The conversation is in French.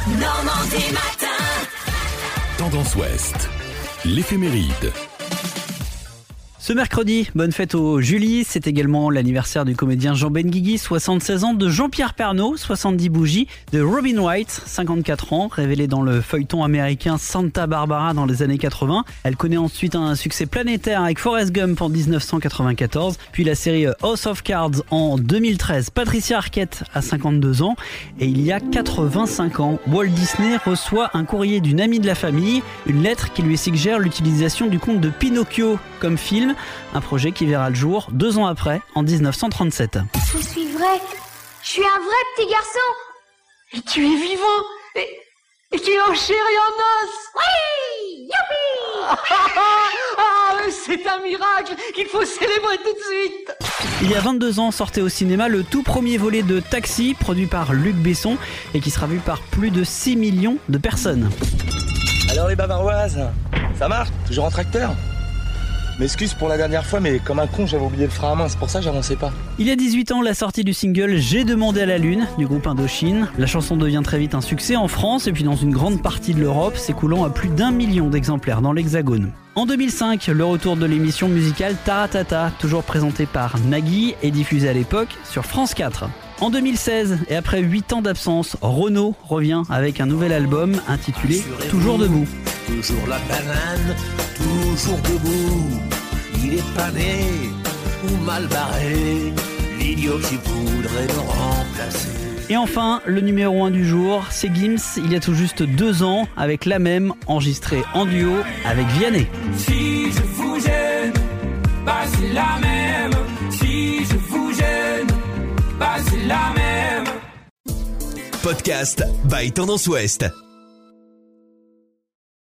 Normandie matin. Tendance Ouest, l'éphéméride. Ce mercredi, bonne fête aux Julie, c'est également l'anniversaire du comédien Jean Benguigui, 76 ans, de Jean-Pierre Pernaut, 70 bougies, de Robin Wright, 54 ans, révélée dans le feuilleton américain Santa Barbara dans les années 80. Elle connaît ensuite un succès planétaire avec Forrest Gump en 1994, puis la série House of Cards en 2013. Patricia Arquette a 52 ans et il y a 85 ans, Walt Disney reçoit un courrier d'une amie de la famille, une lettre qui lui suggère l'utilisation du conte de Pinocchio comme film, un projet qui verra le jour 2 ans après, en 1937. Je suis vrai. Je suis un vrai petit garçon. Et tu es vivant. Et tu es en chair et en os. Oui, youpi. C'est un miracle qu'il faut célébrer tout de suite. Il y a 22 ans sortait au cinéma le tout premier volet de Taxi, produit par Luc Besson, et qui sera vu par plus de 6 millions de personnes. Alors les bavaroises, ça marche? Toujours en tracteur? M'excuse pour la dernière fois, mais comme un con, j'avais oublié le frein à main, c'est pour ça que j'avançais pas. Il y a 18 ans, la sortie du single J'ai demandé à la lune du groupe Indochine. La chanson devient très vite un succès en France et puis dans une grande partie de l'Europe, s'écoulant à plus d'1 million d'exemplaires dans l'Hexagone. En 2005, le retour de l'émission musicale Taratata, toujours présentée par Nagui et diffusée à l'époque sur France 4. En 2016, et après 8 ans d'absence, Renaud revient avec un nouvel album intitulé Toujours debout. Toujours la banane, toujours debout. Il est pas né ou mal barré, l'idiot qui voudrait le remplacer. Et enfin, le numéro 1 du jour, c'est Gims, il y a tout juste 2 ans, avec La Même, enregistré en duo avec Vianney. Si je vous gêne, bah c'est la même. Si je vous gêne, bah c'est la même. Podcast by Tendance Ouest.